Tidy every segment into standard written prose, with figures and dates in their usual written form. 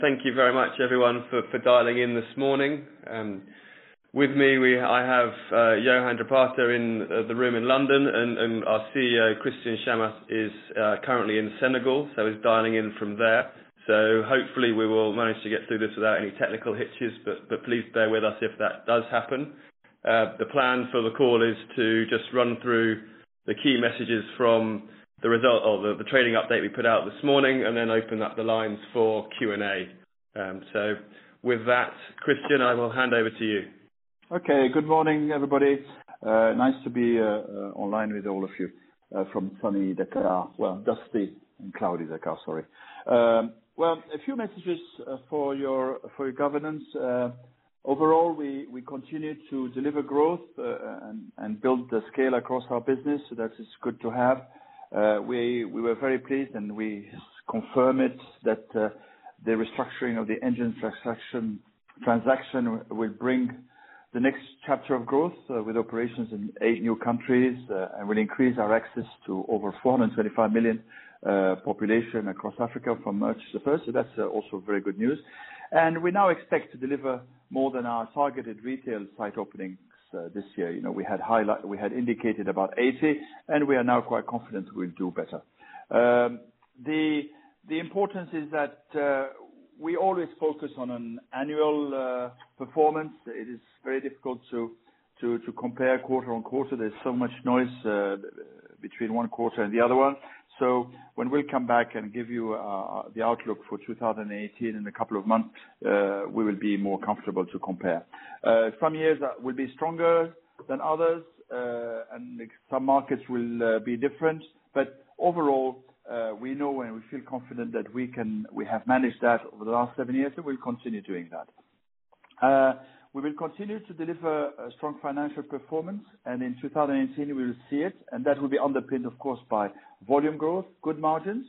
Thank you very much, everyone, for dialing in this morning. With me, I have Johan Derpater in the room in London, and our CEO, Christian Chammas, is currently in Senegal, so he's dialing in from there. So hopefully we will manage to get through this without any technical hitches, but please bear with us if that does happen. The plan for the call is to just run through the key messages from the result or the trading update we put out this morning, and then open up the lines for Q&A. So with that, Christian, I will hand over to you. Okay, good morning, everybody. Nice to be online with all of you from sunny Dakar. Well, dusty and cloudy Dakar, sorry. Well, a few messages for your governance. Overall, we continue to deliver growth and build the scale across our business, so that is good to have. We were very pleased, and we confirm it, that the restructuring of the engine transaction will bring the next chapter of growth with operations in 8 new countries, and will increase our access to over 425 million population across Africa from March the 1st. So that's also very good news. And we now expect to deliver more than our targeted retail site openings this year. You know, we had indicated about 80, and we are now quite confident we'll do better. The importance is that we always focus on an annual performance. It is very difficult to compare quarter on quarter. There's so much noise between one quarter and the other one. So when we'll come back and give you the outlook for 2018 in a couple of months, we will be more comfortable to compare. Some years will be stronger than others, and some markets will be different. But overall, we know and we feel confident that we have managed that over the last 7 years, and we'll continue doing that. We will continue to deliver a strong financial performance, and in 2018 we will see it, and that will be underpinned, of course, by volume growth, good margins,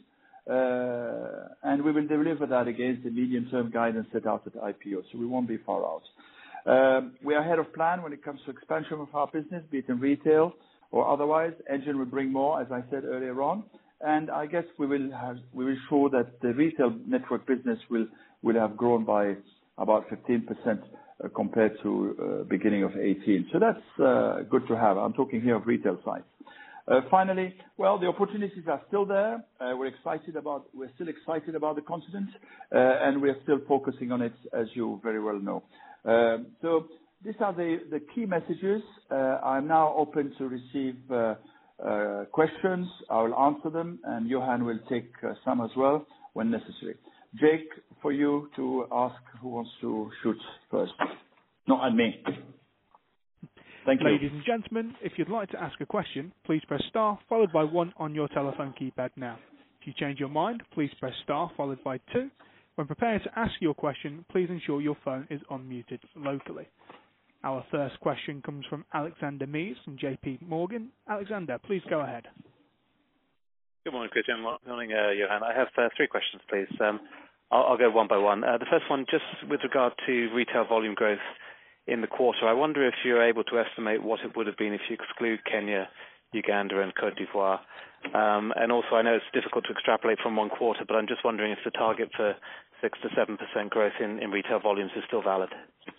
and we will deliver that against the medium-term guidance set out at the IPO, so we won't be far out. We are ahead of plan when it comes to expansion of our business, be it in retail or otherwise. Engine will bring more, as I said earlier on, and I guess we will show that the retail network business will have grown by about 15%. Compared to beginning of 18. So that's good to have. I'm talking here of retail sites. Finally, well, the opportunities are still there. We're still excited about the continent, and we're still focusing on it, as you very well know. So these are the key messages. I'm now open to receive questions. I will answer them, and Johan will take some as well when necessary. Jake, for you to ask who wants to shoot first. Not at me. Thank you. Ladies and gentlemen, if you'd like to ask a question, please press star followed by 1 on your telephone keypad now. If you change your mind, please press star followed by 2. When prepared to ask your question, please ensure your phone is unmuted locally. Our first question comes from Alexander Mees from JP Morgan. Alexander, please go ahead. Good morning, Christian. Good morning, Johan. I have 3 questions, please. I'll go one by one. The first one, just with regard to retail volume growth in the quarter, I wonder if you're able to estimate what it would have been if you exclude Kenya, Uganda, and Cote d'Ivoire. And also, I know it's difficult to extrapolate from one quarter, but I'm just wondering if the target for 6 to 7% growth in retail volumes is still valid.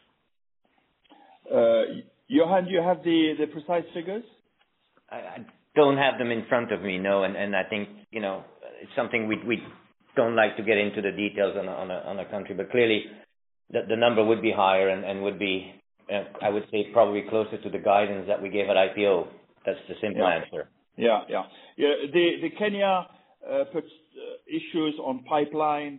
Johan, do you have the precise figures? I don't have them in front of me, no, and I think, you know, it's something we don't like to get into the details on a country, but clearly the number would be higher and would be, I would say, probably closer to the guidance that we gave at IPO. That's the simple answer. Yeah. The Kenya puts issues on pipeline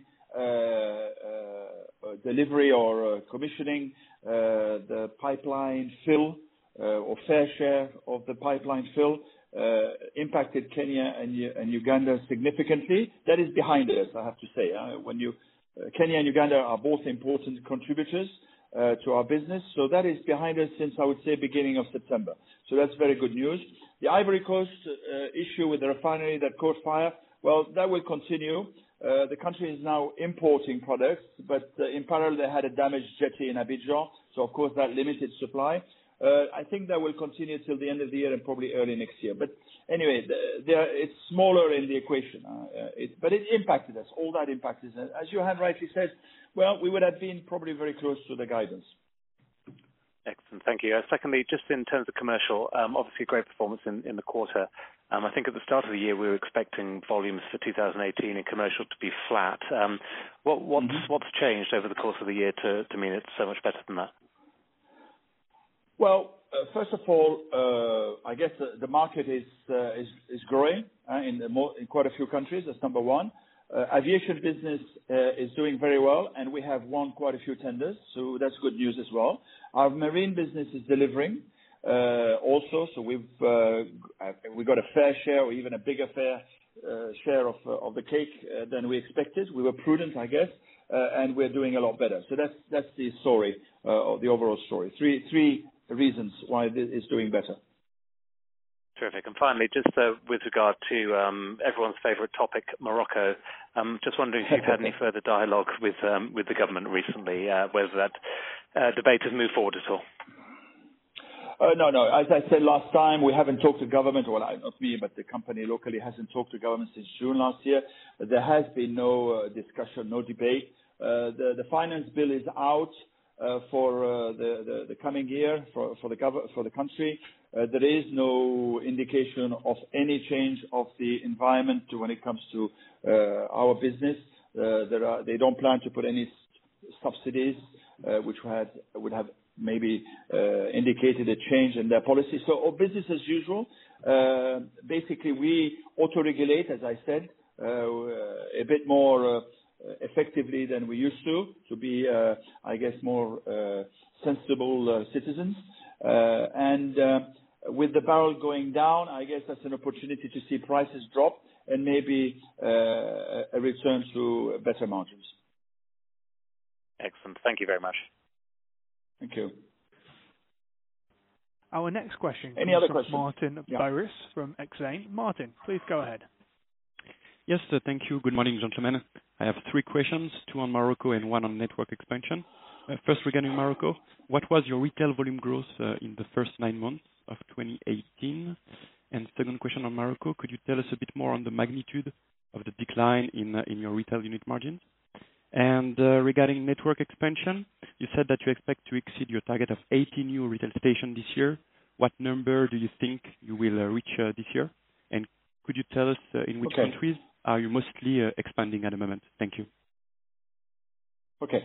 delivery or commissioning, the pipeline fill or fair share of the pipeline fill impacted Kenya and Uganda significantly. That is behind us, I have to say. Kenya and Uganda are both important contributors to our business, so that is behind us since, I would say, beginning of September. So that's very good news. The Ivory Coast issue with the refinery that caught fire, well, that will continue. The country is now importing products, but in parallel they had a damaged jetty in Abidjan, so of course that limited supply. I think that will continue till the end of the year and probably early next year. But anyway, it's smaller in the equation. But it impacted us. All that impacted us. As Johan rightly said, well, we would have been probably very close to the guidance. Excellent. Thank you. Secondly, just in terms of commercial, obviously great performance in the quarter. I think at the start of the year we were expecting volumes for 2018 in commercial to be flat. What's changed over the course of the year to mean it's so much better than that? Well, first of all, I guess the market is growing in quite a few countries. That's number one. Aviation business is doing very well, and we have won quite a few tenders, so that's good news as well. Our marine business is delivering also, so we got a fair share, or even a bigger share of the cake than we expected. We were prudent, I guess, and we're doing a lot better. So that's the story, the overall story. Three reasons why this is doing better. Terrific. And finally, just with regard to everyone's favourite topic, Morocco, just wondering if you've had any further dialogue with the government recently, whether that debate has moved forward at all. No. As I said last time, we haven't talked to government, well, not me, but the company locally hasn't talked to government since June last year. There has been no discussion, no debate. The finance bill is out for the coming year for the country. There is no indication of any change of the environment when it comes to our business. They don't plan to put any subsidies, which would have maybe indicated a change in their policy. So business as usual. Basically, we auto-regulate, as I said, a bit more effectively than we used to be, I guess, more sensible citizens. And with the barrel going down, I guess that's an opportunity to see prices drop and maybe a return to better margins. Excellent. Thank you very much. Thank you. Our next question Any comes other from questions? Martin Boris from Exane. Martin, please go ahead. Yes, thank you. Good morning, gentlemen. I have three questions, two on Morocco and one on network expansion. First, regarding Morocco, what was your retail volume growth in the first 9 months of 2018? And second question on Morocco, could you tell us a bit more on the magnitude of the decline in your retail unit margins? And regarding network expansion, you said that you expect to exceed your target of 80 new retail stations this year. What number do you think you will reach this year? And could you tell us in which countries are you mostly expanding at the moment? Thank you. Okay.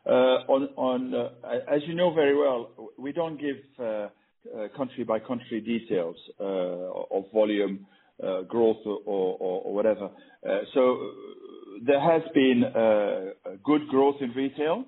As you know very well, we don't give country-by-country details of volume growth or whatever. So there has been good growth in retail,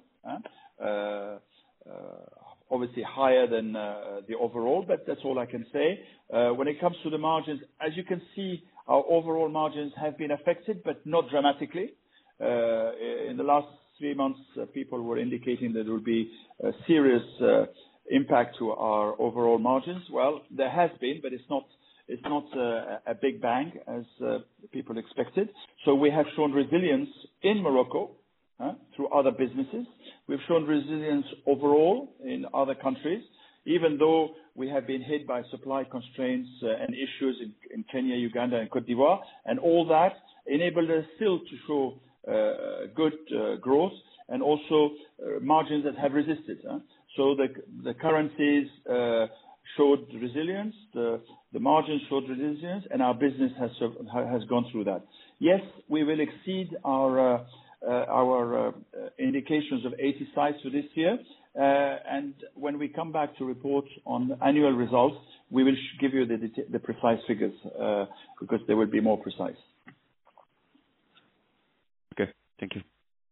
obviously higher than the overall, but that's all I can say. When it comes to the margins, as you can see, our overall margins have been affected, but not dramatically. In the last 3 months, people were indicating that there would be a serious impact to our overall margins. Well, there has been, but it's not a big bang as people expected. So we have shown resilience in Morocco through other businesses. We've shown resilience overall in other countries, even though we have been hit by supply constraints and issues in Kenya, Uganda, and Cote d'Ivoire, and all that enabled us still to show good growth and also margins that have resisted. So the currencies showed resilience, the margins showed resilience, and our business has gone through that. Yes, we will exceed our indications of 80 sites for this year, and when we come back to report on annual results, we will give you the precise figures because they will be more precise. Okay, thank you.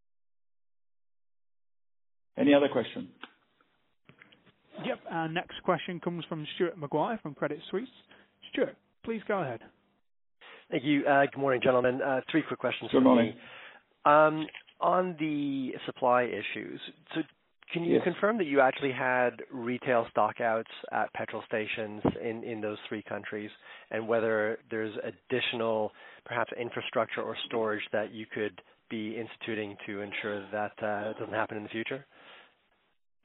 Any other question? Yep, our next question comes from Stuart Maguire from Credit Suisse. Stuart, please go ahead. Thank you. Good morning, gentlemen. 3 quick questions Good morning. On the supply issues, so can you confirm that you actually had retail stockouts at petrol stations in those 3 countries, and whether there's additional, perhaps, infrastructure or storage that you could be instituting to ensure that it doesn't happen in the future?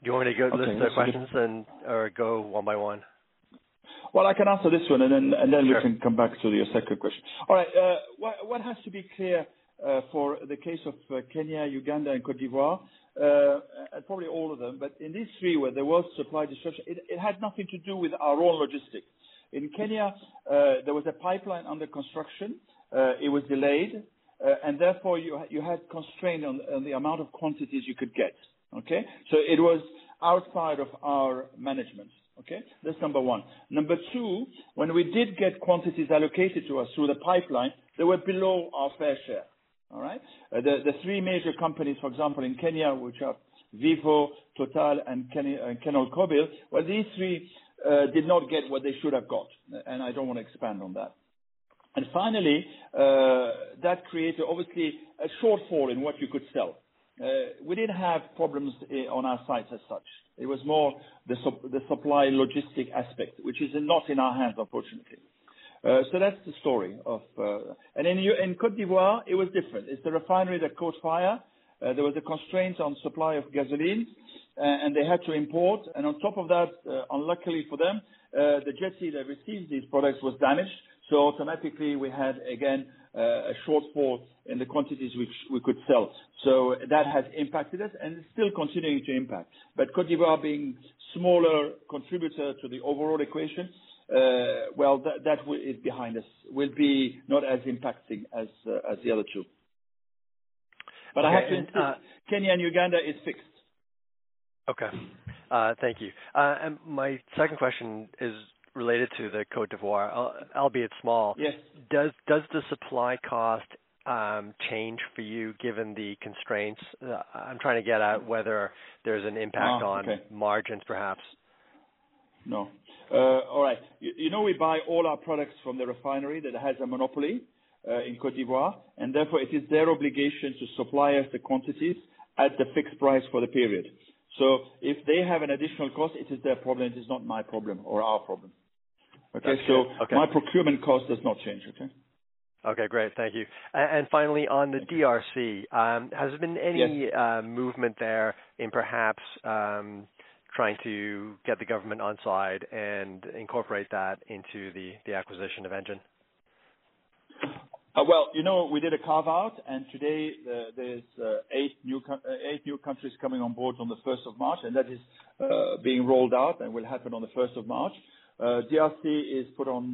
you want me to go list the that's questions or go one by one? Well, I can answer this one, and then Sure. we can come back to your second question. All right. What has to be clear for the case of Kenya, Uganda, and Cote d'Ivoire, and probably all of them, but in these three where there was supply disruption, it had nothing to do with our own logistics. In Kenya, there was a pipeline under construction. It was delayed, and therefore you had constraint on the amount of quantities you could get. Okay, so it was outside of our management. Okay, that's number one. Number two, when we did get quantities allocated to us through the pipeline, they were below our fair share. All right, the three major companies, for example, in Kenya, which are Vivo, Total, and Kenol Kobil, well, these three did not get what they should have got, and I don't want to expand on that. And finally, that created obviously a shortfall in what you could sell. We didn't have problems on our sites as such. It was more the supply logistic aspect, which is not in our hands, unfortunately. So that's the story of. And in Cote d'Ivoire, it was different. It's the refinery that caught fire. There was a constraint on supply of gasoline, and they had to import. And on top of that, unluckily for them, the jetty that receives these products was damaged. So automatically we had, again, a shortfall in the quantities which we could sell. So that has impacted us, and it's still continuing to impact. But Cote d'Ivoire being smaller contributor to the overall equation, well, that is behind us. Will be not as impacting as the other two. But I have to insist, Kenya and Uganda is fixed. Okay. Thank you. And my second question is related to the Cote d'Ivoire, albeit small. Yes. Does the supply cost change for you given the constraints? I'm trying to get at whether there's an impact on margins, perhaps. No. All right. You know, we buy all our products from the refinery that has a monopoly in Cote d'Ivoire, and therefore it is their obligation to supply us the quantities at the fixed price for the period. So if they have an additional cost, it is their problem. It is not my problem or our problem. Okay, so my procurement cost does not change, okay? Okay, great. Thank you. And finally, on the DRC, has there been any movement there in perhaps trying to get the government on side and incorporate that into the acquisition of Engen? Well, you know, we did a carve-out, and today there's 8 new countries coming on board on the 1st of March, and that is being rolled out and will happen on the 1st of March. DRC is put on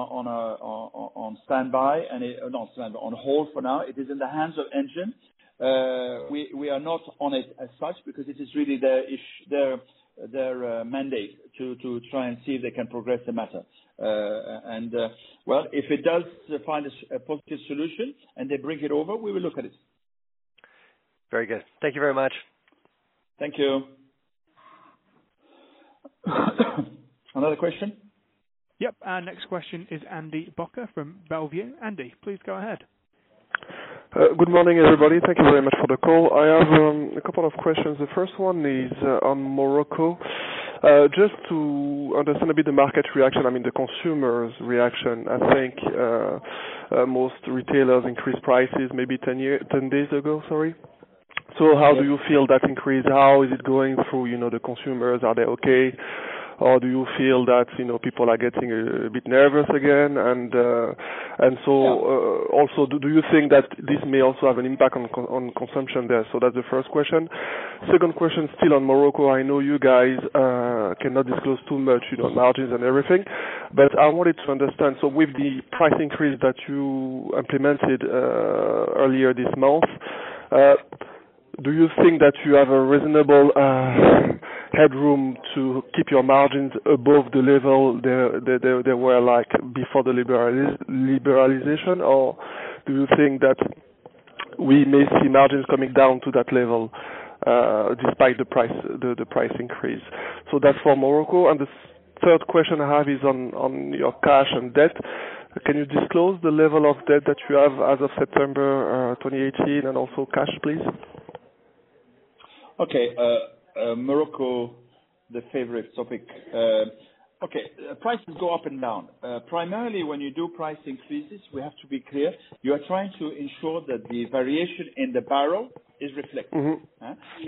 standby and not standby, on hold for now. It is in the hands of Engen. We are not on it as such because it is really their mandate to try and see if they can progress the matter. Well, if it does find a positive solution and they bring it over, we will look at it. Very good. Thank you very much. Thank you. Another question? Yep. Our next question is Andy Bocker from Bellevue. Andy, please go ahead. Good morning, everybody. Thank you very much for the call. I have a couple of questions. The first one is on Morocco. Just to understand a bit the market reaction, I mean the consumer's reaction. I think most retailers increased prices maybe 10 days ago, sorry. So how do you feel that increase? How is it going through, the consumers? Are they okay? Or do you feel that, people are getting a bit nervous again? Also, do you think that this may also have an impact on consumption there? So that's the first question. Second question, still on Morocco. I know you guys cannot disclose too much, margins and everything. But I wanted to understand, so with the price increase that you implemented earlier this month, do you think that you have a reasonable headroom to keep your margins above the level they were like before the liberalization, or do you think that we may see margins coming down to that level despite the price increase? So that's for Morocco. And the third question I have is on your cash and debt. Can you disclose the level of debt that you have as of September 2018 and also cash, please? Okay, Morocco, the favorite topic. Prices go up and down. Primarily, when you do price increases, we have to be clear. You are trying to ensure that the variation in the barrel is reflected. Mm-hmm. And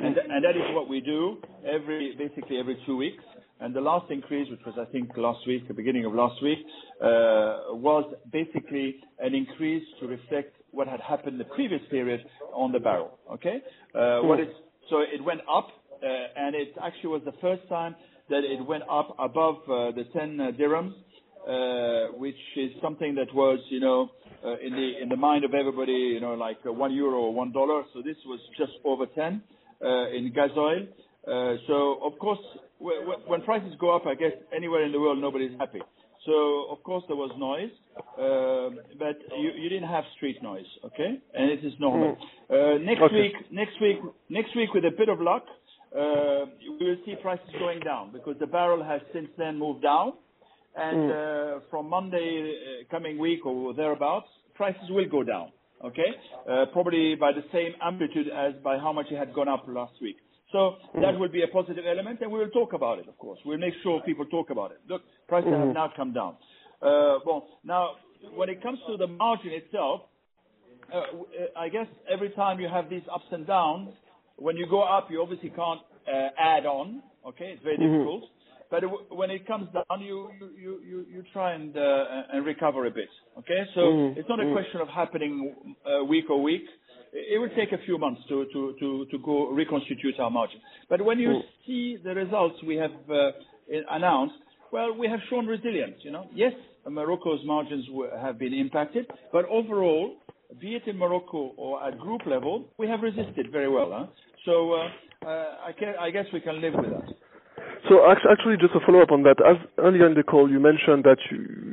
and that is what we do basically every 2 weeks. And the last increase, which was I think last week, the beginning of last week, was basically an increase to reflect what had happened the previous period on the barrel. Okay, so it went up, and it actually was the first time that it went up above the 10 dirhams, which is something that was, in the mind of everybody, like €1 or $1. So this was just over 10 in gas oil. So of course, when prices go up, I guess anywhere in the world nobody's happy. So of course there was noise, but you didn't have street noise, okay? And it is normal. Next week, with a bit of luck, we will see prices going down because the barrel has since then moved down, and from Monday coming week or thereabouts, prices will go down, okay? Probably by the same amplitude as by how much it had gone up last week. So that will be a positive element, and we will talk about it, of course. We'll make sure people talk about it. Look, prices have now come down. Now, when it comes to the margin itself, I guess every time you have these ups and downs, when you go up, you obviously can't add on, okay? It's very difficult. But when it comes down, you try and recover a bit, okay? So it's not a question of happening week or week. It will take a few months to go reconstitute our margin. But when you see the results we have announced, well, we have shown resilience. Yes, Morocco's margins have been impacted, but overall, be it in Morocco or at group level, we have resisted very well. Huh? So I guess we can live with that. So actually, just a follow-up on that. As earlier in the call, you mentioned that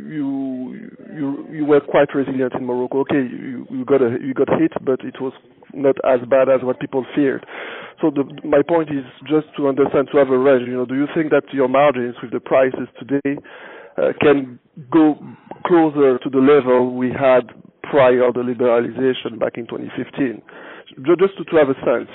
you were quite resilient in Morocco. Okay, you got hit, but it was not as bad as what people feared. So my point is just to understand, to have a range. Do you think that your margins with the prices today can go closer to the level we had prior to the liberalization back in 2015? Just to have a sense,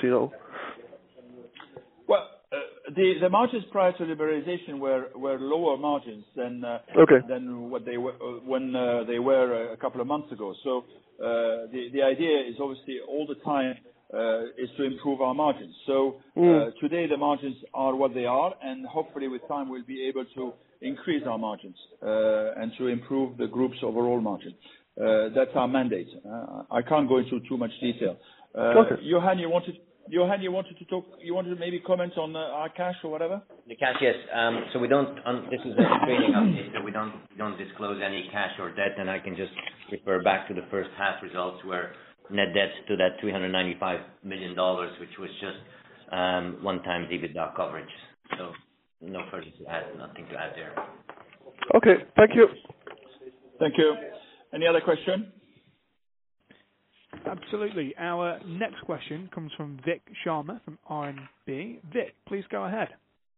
Well, the margins prior to liberalization were lower margins than what they were when they were a couple of months ago. So the idea is obviously all the time is to improve our margins. So today the margins are what they are, and hopefully with time we'll be able to increase our margins and to improve the group's overall margin. That's our mandate. I can't go into too much detail. Johan, you wanted to talk. You wanted to maybe comment on our cash or whatever. The cash, yes. So we don't. This is a trading update, so we don't disclose any cash or debt, and I can just refer back to the first half results where net debt stood at $395 million, which was just 1 times EBITDA coverage. So no further to add. Nothing to add there. Okay. Thank you. Thank you. Any other question? Absolutely. Our next question comes from Vik Sharma from RNB. Vik, please go ahead.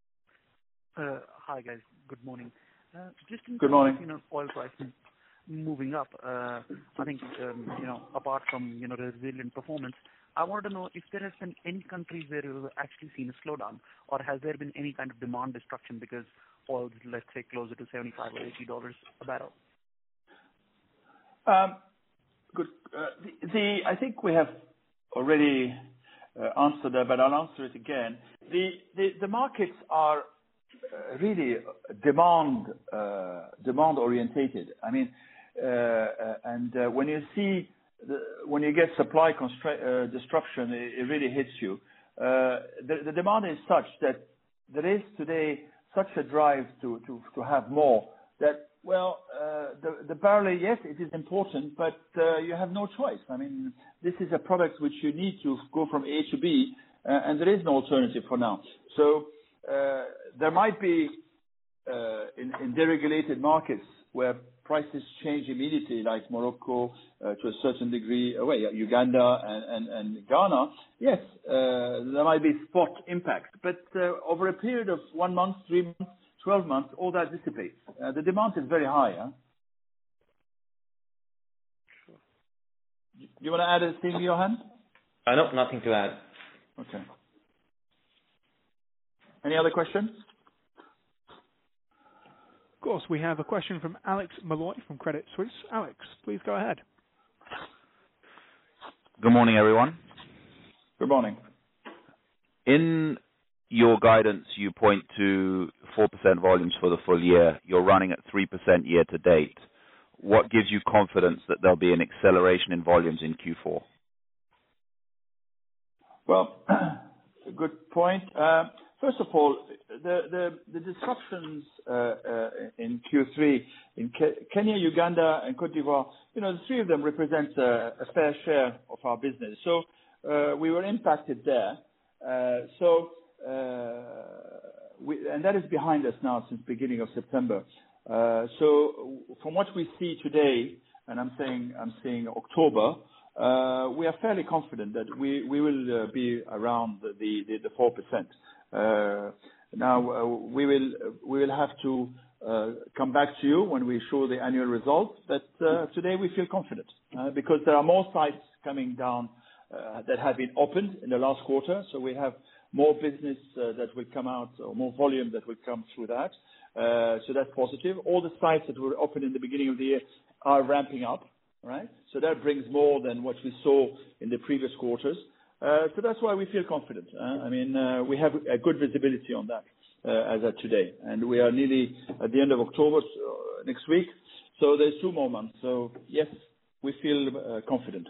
Hi, guys. Good morning. Just in Good morning. terms of, oil prices moving up, I think, apart from, the resilient performance, I wanted to know if there has been any countries where you've actually seen a slowdown, or has there been any kind of demand destruction because oil is, let's say, closer to $75 or $80 a barrel? Good. I think we have already answered that, but I'll answer it again. The markets are really demand orientated. I mean, and when you get supply disruption, it really hits you. The demand is such that there is today such a drive to have more that. Well, the barrel, yes, it is important, but you have no choice. I mean, this is a product which you need to go from A to B, and there is no alternative for now. So there might be in deregulated markets where prices change immediately, like Morocco to a certain degree, Uganda and Ghana. Yes, there might be spot impact, but over a period of 1 month, 3 months, 12 months, all that dissipates. The demand is very high. Huh? Sure. Do you want to add anything, Johan? No, nothing to add. Okay. Any other questions? Of course, we have a question from Alex Malloy from Credit Suisse. Alex, please go ahead. Good morning, everyone. Good morning. In your guidance, you point to 4% volumes for the full year. You're running at 3% year to date. What gives you confidence that there'll be an acceleration in volumes in Q4? Well, good point. First of all, the disruptions in Q3 in Kenya, Uganda, and Cote d'Ivoire, the three of them represent a fair share of our business. So we were impacted there. And that is behind us now since beginning of September. So from what we see today, and I'm saying October, we are fairly confident that we will be around the 4%. Now we will have to come back to you when we show the annual results. But today we feel confident because there are more sites coming down that have been opened in the last quarter. So we have more business that will come out, or more volume that will come through that. So that's positive. All the sites that were open in the beginning of the year are ramping up, right? So that brings more than what we saw in the previous quarters. So that's why we feel confident. We have a good visibility on that as of today. And we are nearly at the end of October next week. So there's 2 more months. So yes, we feel confident.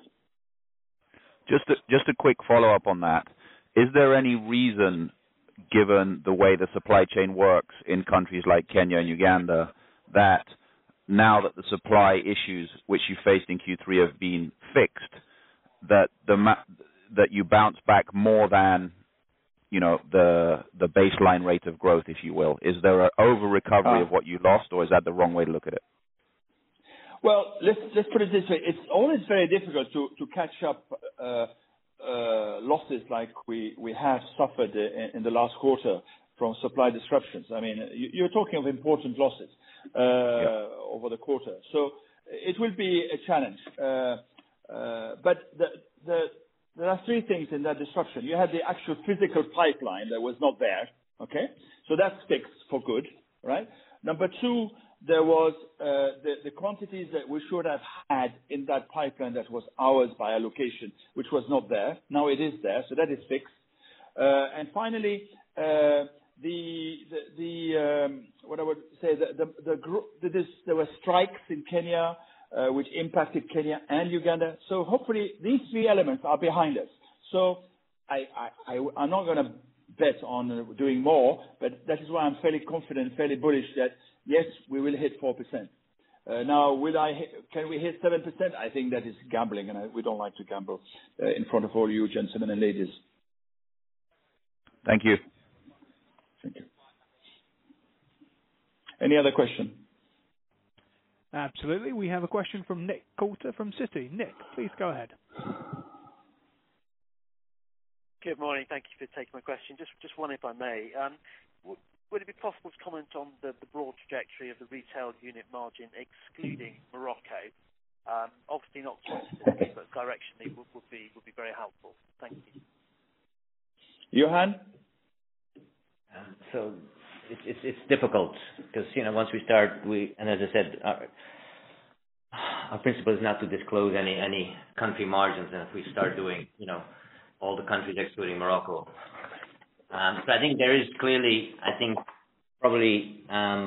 Just a quick follow-up on that. Is there any reason, given the way the supply chain works in countries like Kenya and Uganda, that now that the supply issues which you faced in Q3 have been fixed, that that you bounce back more than the baseline rate of growth, if you will? Is there an over recovery of what you lost, or is that the wrong way to look at it? Well, let's put it this way: it's always very difficult to catch up losses like we have suffered in the last quarter from supply disruptions. You're talking of important losses over the quarter, so it will be a challenge. But there are 3 things in that disruption. You had the actual physical pipeline that was not there. Okay, so that's fixed for good, right? Number 2, there was the quantities that we should have had in that pipeline that was ours by allocation, which was not there. Now it is there, so that is fixed. And finally, what I would say, there were strikes in Kenya, which impacted Kenya and Uganda. So hopefully these 3 elements are behind us. So I'm not going to bet on doing more, but that is why I'm fairly confident, fairly bullish that yes, we will hit 4%. Now, can we hit 7%? I think that is gambling, and we don't like to gamble in front of all you gentlemen and ladies. Thank you. Thank you. Any other question? Absolutely. We have a question from Nick Coulter from Citi. Nick, please go ahead. Good morning. Thank you for taking my question. Just one, if I may. Would it be possible to comment on the broad trajectory of the retail unit margin excluding Morocco? Obviously not quantitatively, but directionally would be very helpful. Thank you. Johan? So it's difficult because once we start, and as I said, our principle is not to disclose any country margins, and if we start doing all the countries excluding Morocco. So I think there is clearly, probably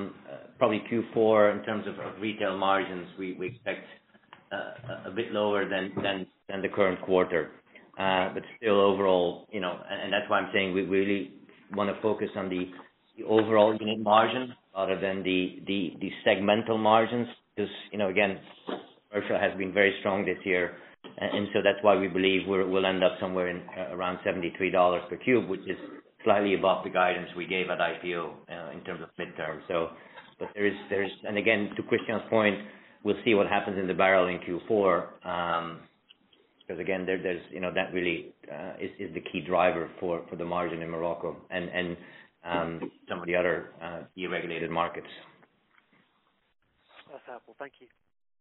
Q4 in terms of retail margins, we expect a bit lower than the current quarter, but still overall, and that's why I'm saying we really want to focus on the overall unit margin rather than the segmental margins, because again, commercial has been very strong this year. And so that's why we believe we'll end up somewhere in around $73 per cube, which is slightly above the guidance we gave at IPO in terms of midterm. So, but there's, and again, to Christian's point, we'll see what happens in the barrel in Q4, because again, there's that really is the key driver for the margin in Morocco and some of the other deregulated markets. That's helpful. Thank you.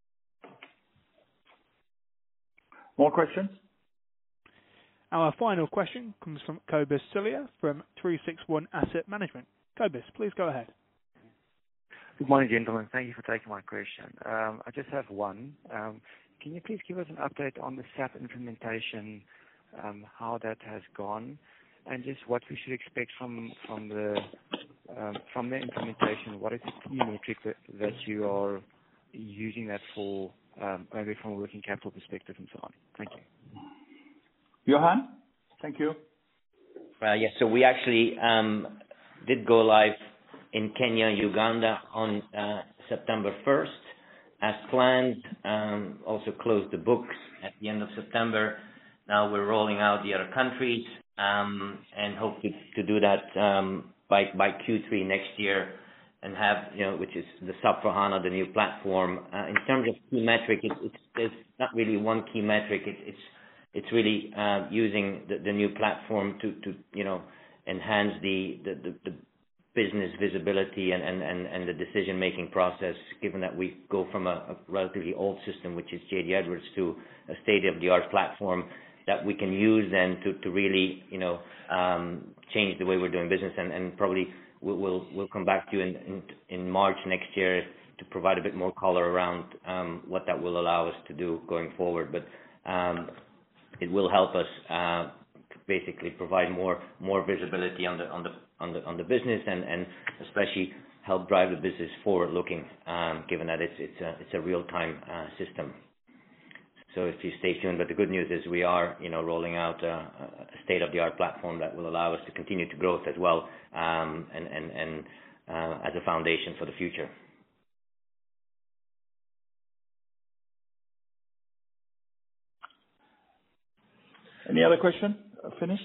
More questions? Our final question comes from Cobus Cilliers from 361 Asset Management. Cobus, please go ahead. Good morning, gentlemen. Thank you for taking my question. I just have one. Can you please give us an update on the SAP implementation, how that has gone, and just what we should expect from the implementation. What is the key metric that you are using that for, maybe from a working capital perspective and so on? Thank you. Johan, thank you. Yes, so we actually did go live in Kenya and Uganda on September 1st. As planned, also closed the books at the end of September. Now we're rolling out the other countries and hope to do that by Q3 next year and have, which is the SAP for HANA, the new platform. In terms of key metric, there's not really one key metric. It's really using the new platform to enhance the business visibility and the decision-making process, given that we go from a relatively old system, which is JD Edwards, to a state-of-the-art platform that we can use then to really, change the way we're doing business. And probably we'll come back to you in March next year to provide a bit more color around what that will allow us to do going forward. But it will help us basically provide more visibility on the business and especially help drive the business forward looking, given that it's a real time system. So if you stay tuned, but the good news is we are rolling out a state of the art platform that will allow us to continue to growth as well, and as a foundation for the future. Any other question? Finished?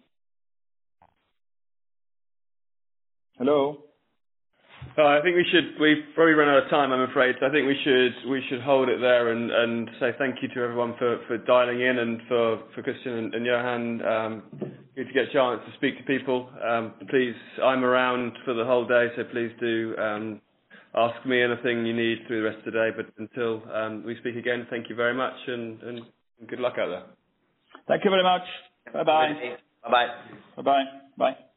Hello? I think we've probably run out of time, I'm afraid. So I think we should hold it there and say thank you to everyone for dialing in and for Christian and Johan. Good to get a chance to speak to people. Please, I'm around for the whole day, so please do ask me anything you need through the rest of the day. But until we speak again, thank you very much and good luck out there. Thank you very much. Bye-bye. Bye-bye. Bye-bye. Bye.